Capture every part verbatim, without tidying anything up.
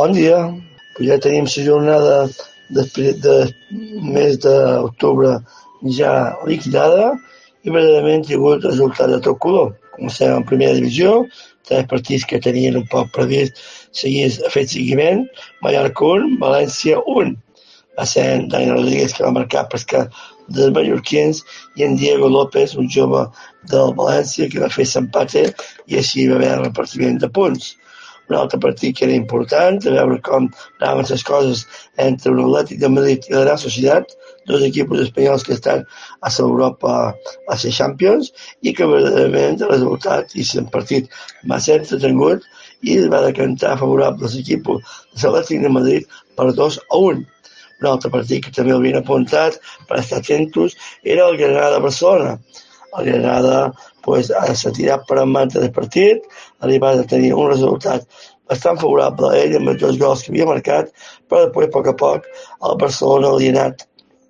Bon dia. Ja tenim la jornada del de mes d'octubre ja liquidada i verdaderament hi ha hagut resultat de tot color. Comencem en primera divisió, tres partits que tenien un poc previst seguir a fer seguiment. Mallorca un, València un. Va ser en Dani Rodríguez que va marcar pescar dels mallorquins i en Diego López, un jove del València, que va fer l'empate i així va haver repartiment de punts. Un altre partit que era important, a veure com anaven les coses entre l'Atlètic de Madrid i la Real Sociedad, dos equips espanyols que estan a l'Europa, a la Champions, i que verdaderament el resultat i el partit va ser entretingut i va decantar favorable a l'equip de l'Atlètic de Madrid per dos a un. Un altre partit que també l'havien apuntat per estar atentos era el Granada-Barcelona. El Granada pues, s'ha tirat per en manta del partit, arribat a tenir un resultat bastant favorable a ell amb els dos gols que havia marcat, però després, a poc a poc, el Barcelona li ha anat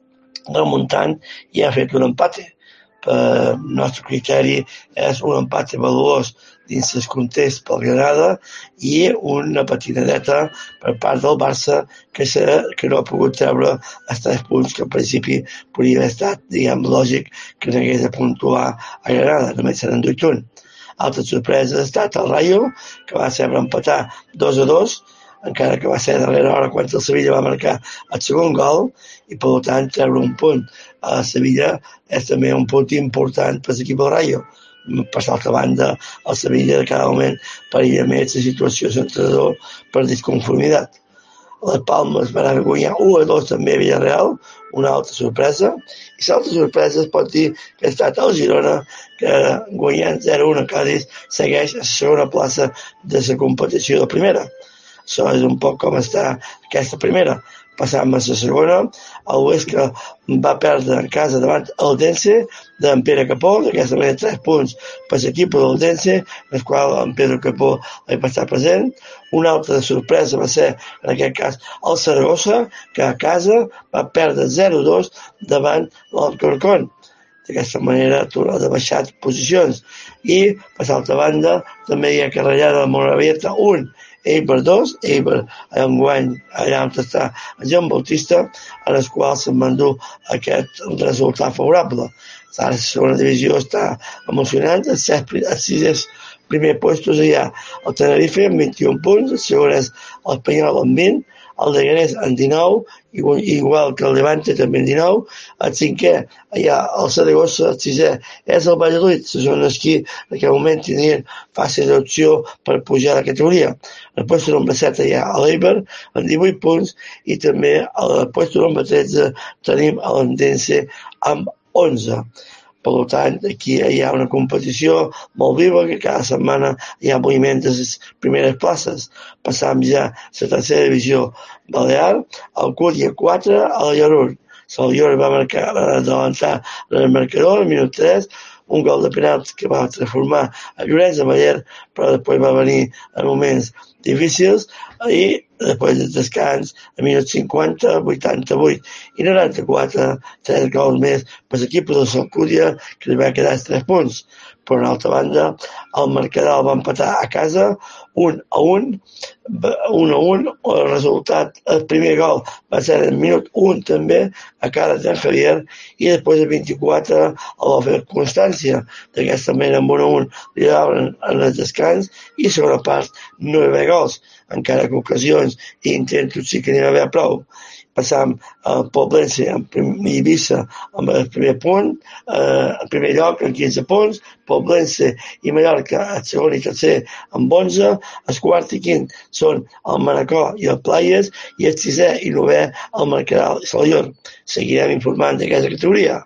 remuntant i ha fet un empate. Per nostre criteri és un empat valuós dins el context pel Granada i una patinadeta per part del Barça que, se, que no ha pogut treure els tres punts que al principi podria haver estat, diguem, lògic que n'hagués de puntuar a Granada, només se n'ha enduit un. Altra sorpresa ha estat el Rayo, que va ser empatar dos a dos, encara que va ser a darrera hora quan el Sevilla va marcar el segon gol, i per tant treure un punt a Sevilla és també un punt important per l'equip del Rayo. Per l'altra banda, el Sevilla de cada moment perilla més la situació d'entrenador per disconformitat. Les Palmes van guanyar u a dos també a Villarreal, una altra sorpresa, i l'altra sorpresa es pot dir que ha estat el Girona, que guanyant zero a un a Cádiz segueix a la segona plaça de la competició de primera. Això és un poc com està aquesta primera. Passant a la segona, el Huesca va perdre en casa davant el Dense d'en Pere Capó, d'aquesta manera tres punts per l'equip del Dense, en el qual en Pedro Capó va estar present. Una altra sorpresa va ser, en aquest cas, el Saragossa, que a casa va perdre zero a dos davant l'Alcorcón. D'aquesta manera ha baixat posicions. I, per l'altra banda, també hi ha carrellada de Moravieta un, Eibar dos, Eibar enguany allà on està el Joan Bautista, en el qual se'n mandú aquest resultat favorable. Ara la segona divisió està emocionant, els sis primers puestos hi ha el Tenerife amb vint-i-un punts, el segon és l'Espanyol amb vint, el Leganés amb dinou, igual que el Levante també amb dinou, el cinquè hi ha el Saragossa, el sisè és el Valladolid, la zona esquí en aquest moment tenien fàcil d'opció per pujar a la categoria. En el puesto número set hi ha l'Eibar amb divuit punts i també al puesto número tretze tenim l'Endense amb onze. Per tant, aquí hi ha una competició molt viva, que cada setmana hi ha moviment de les primeres places. Passam ja a la tercera divisió balear, el Curt hi ha quatre, el Llorur. El Llorur va marcar l'adelantar en el marcador, al minut tres, un gol de penals que va transformar a Llorenç de Maller, però després va venir en moments difícils, i després del descans, a minut cinquanta, vuitanta-vuit i noranta-quatre, tres gols més per l'equip de l'Alcúdia, que li va quedar els tres punts. Per una altra banda, el marcador el va empatar a casa, un a un, un a un, el resultat, el primer gol va ser en minut un també, a cara de Javier, i després de vint-i-quatre el va fer Constància. D'aquesta manera, amb un a un, li daven en el descans, i a segona part no hi va haver gols, encara que ocasions i intentos sí que n'hi va haver prou. Passam a Poblense i Eivissa amb el primer punt, eh, en primer lloc amb quinze punts, Poblense i Mallorca el segon i tercer amb onze, el quart i quint són el Manacor i el Playas, i el sisè i novè el Mercadal i Salión. Seguirem informant d'aquesta categoria.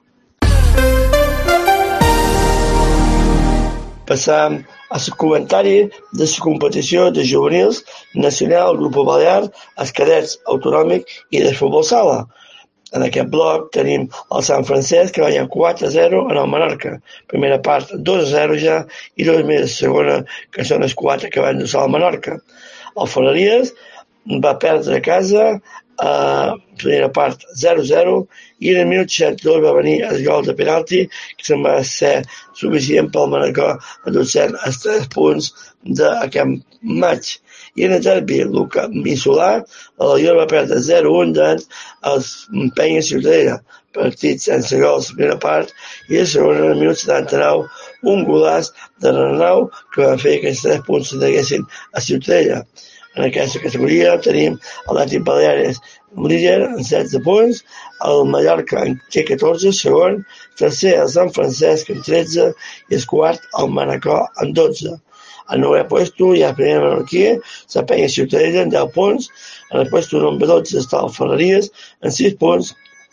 Passam al comentari de la competició de juvenils nacional, grup balear, els cadets autonòmic i de futbol sala. En aquest bloc tenim el Sant Francesc, que va guanyar quatre a zero en el Menorca. Primera part dos a zero ja, i dos més segona, que són els quatre que van endur-se al Menorca. El Ferreries va perdre a casa, a primera part zero a zero, i en el minut seixanta-dos va venir el gol de penalti, que se'n va ser suficient pel Manacor a dur-se els tres punts d'aquest maig. I en el derbi insular, l'Alaior va perdre zero un davant els Penya Ciutadella, partit sense gols la primera part, i la segona, en el minut setanta-nou, un golaç de Renau que va fer que els tres punts s'endeguessin a Ciutadella. En aquesta categoria tenim l'Atlètic Baleares líder amb setze punts, el Mallorca en té catorze, segon, tercer el Sant Francesc amb tretze i el quart el Manacor amb dotze. Al novè puesto hi ha el primer Menorquí, la Penya Ciutadella amb deu punts, en el puesto número dotze està el Ferreries amb sis punts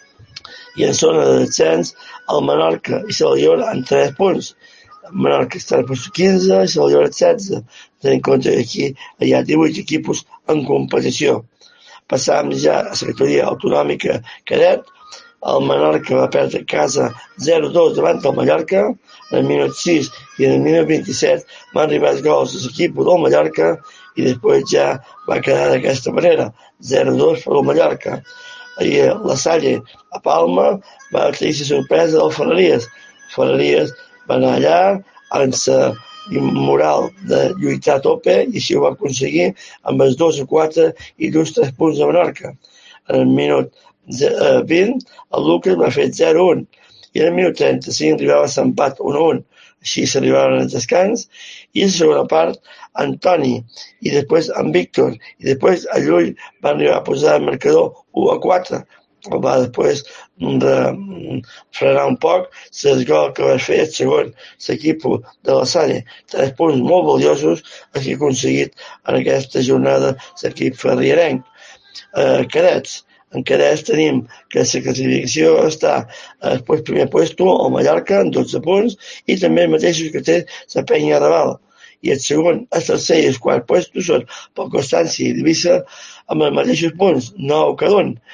i en zona de descens el Menorca i l'Alaior amb tres punts. Menorca està al puesto quinze i l'Alaior amb setze. Tenint en compte que aquí hi ha divuit equipos en competició. Passam ja a la categoria autonòmica cadet. El Menorca va perdre a casa zero dos davant del Mallorca. En el minut sis i en el minut vint-i-set van arribar els gols de l'equip del Mallorca i després ja va quedar d'aquesta manera, zero dos per al Mallorca. I la Salle a Palma va tenir la sorpresa del Ferreries. Ferreries va anar allà amb la moral de lluitar a tope i així ho va aconseguir amb els dos a quatre i dos tres punts de Menorca. En el minut vint el Lucas va fer zero un i en el minut trenta-cinc arribava a l'empat un a un. Així s'arribaven als descans i a la segona part Antoni i després en Víctor i després a Llull van arribar a posar el marcador u a quatre. El va després de frenar un poc el gol que va fer el segon l'equip de la Salle. Tres punts molt valiosos que ha aconseguit en aquesta jornada l'equip ferrierenc. Eh, cadets. En cadets tenim que la classificació està al primer puesto el Mallorca amb dotze punts i també els mateixos que té la Penya Raval. I el segon, el tercer i el quart puesto són per Constància i Eivissa amb els mateixos punts, nou cada un.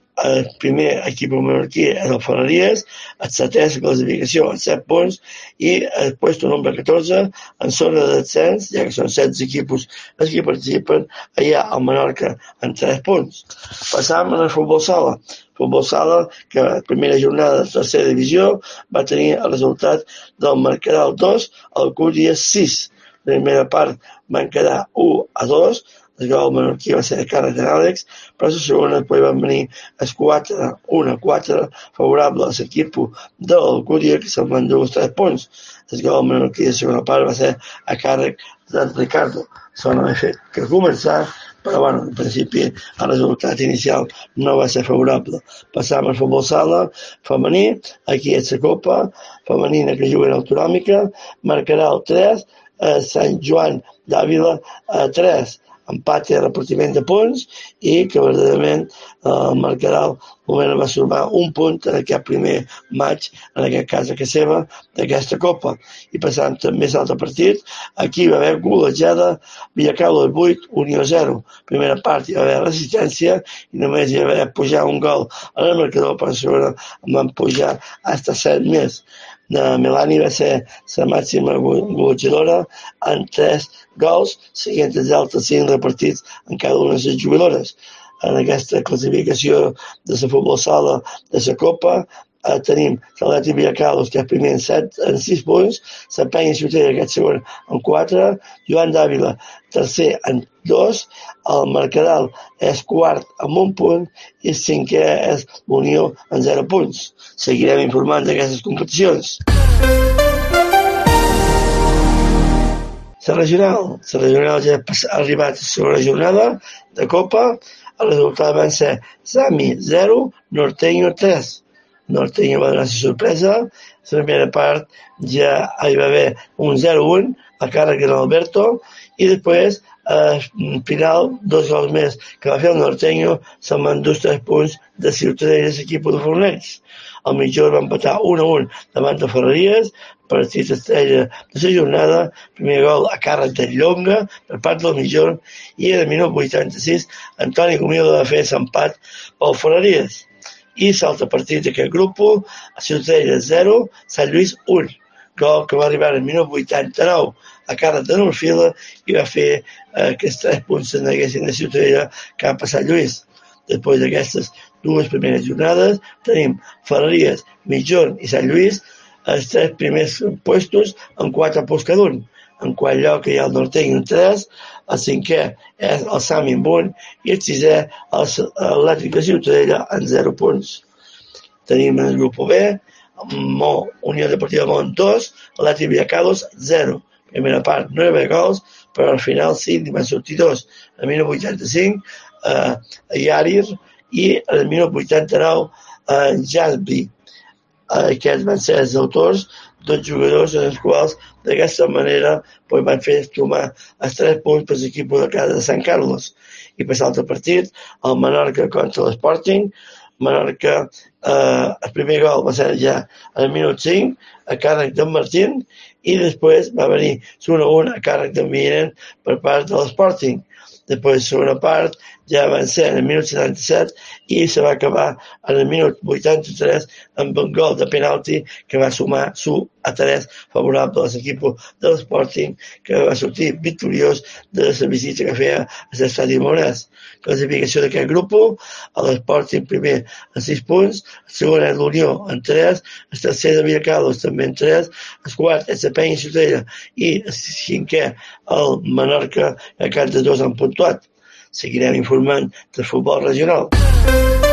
El primer equip menorquí és el Ferreries, el setè és la classificació amb set punts i el puesto número catorze en zona de descens, ja que són setze equipos els que participen, allà al Menorca amb tres punts. Passam al futbol sala. Futbol sala, que la primera jornada de la tercera divisió va tenir el resultat del Mercadal dos al Cúria sis. La primera part van quedar u a dos, el gol menorquí va ser a càrrec d'Àlex, però la segona després van venir els quatre, un a quatre, favorable a l'equip de l'Alcúdia, que se'n van dur els tres punts. El gol menorquí de la segona part va ser a càrrec d'en Ricardo. Això no ha fet que començar, però bueno, en principi el resultat inicial no va ser favorable. Passam al futbol sala femení, aquí és la copa femenina que juga en autonòmica, marcarà el tres, a Sant Joan d'Àvila a tres. Empat i repartiment de punts i que verdaderament el Mercadal només va sumar un punt en aquest primer maig, en aquest cas a casa seva, d'aquesta Copa. I passant també l'altre partit, aquí va haver golejada, Villacal al vuit, Unió zero. Primera part hi va haver resistència i només hi va haver pujar un gol en el marcador, per segona en van pujar fins a set més. Melani va ser la màxima golejadora amb tres gols, seguint els altres cinc repartits en cada una de les jugadores. En aquesta classificació de la futbol sala de la Copa eh, tenim l'Atlètic Villacalos, que és primer en, set, en sis punts, la Penya Ciutadella, que és segon, en quatre, Joan d'Àvila, tercer, en dos, el Mercadal és quart amb un punt i el cinquè és l'Unió en zero punts. Seguirem informant d'aquestes competicions. La regional. La regional ja ha arribat a la segona jornada de Copa. El resultat van ser Sami zero, Norteño tres. Norteño va donar la sorpresa. La primera part ja hi va haver un zero un a càrrec de l'Alberto i després al final, dos gols més que va fer el Norteño, se'n van dur tres punts de Ciutadella i l'equip de Fornells. El Mitjor va empatar un a un davant de Ferreries, partit estrella de la jornada, primer gol a càrrec de Llonga per part del Mitjor i en el minut vuitanta-sis Antoni Comil va fer l'empat pel Ferreries. I l'altre partit d'aquest grup, Ciutadella zero, Sant Lluís un. Gol que va arribar al minut vuitanta-nou a càrrec de Norfila i va fer eh, que els tres punts se'n haguessin de Ciutadella cap a Sant Lluís. Després d'aquestes dues primeres jornades tenim Ferreries, Mitjorn i Sant Lluís els tres primers puestos amb quatre punts cada un. En quart lloc hi ha el Nortenc amb tres, el cinquè és el Sami amb un i el sisè l'Atlètic de Ciutadella amb zero punts. Tenim el grup B, Mo, Unió Deportiva Mont dos, Atlètic Villacados zero. Primera part no hi havia gols, però al final sí, n'hi van sortir dos. Al minut vuitanta-cinc, eh, Yarir, i al minut vuitanta-nou, eh, Jasby. Aquests van ser els autors, dos jugadors en els quals d'aquesta manera pues, van fer sumar els tres punts per l'equip de casa de Sant Carlos. I per l'altre partit, el Menorca contra l'Sporting. Menorca, eh, el primer gol va ser ja al minut cinc, a càrrec d'en Martín, i després va venir l'un a un a càrrec d'en Miren per part de l'Sporting. Després, la segona part, ja van ser en el minut setanta-set i se va acabar en el minut vuitanta-tres amb un gol de penalti que va sumar su a tres favorable a l'equip de l'Sporting, que va sortir victoriós de la visita que feia a l'estadi Monès. Classificació d'aquest grup, a l'Sporting primer amb sis punts, el segon és l'Unió amb tres, el tercer de Villacados també amb tres, el quart és la Penya Ciutadella i el cinquè el Menorca, a cada dos han puntuat. Seguirem informant del futbol regional.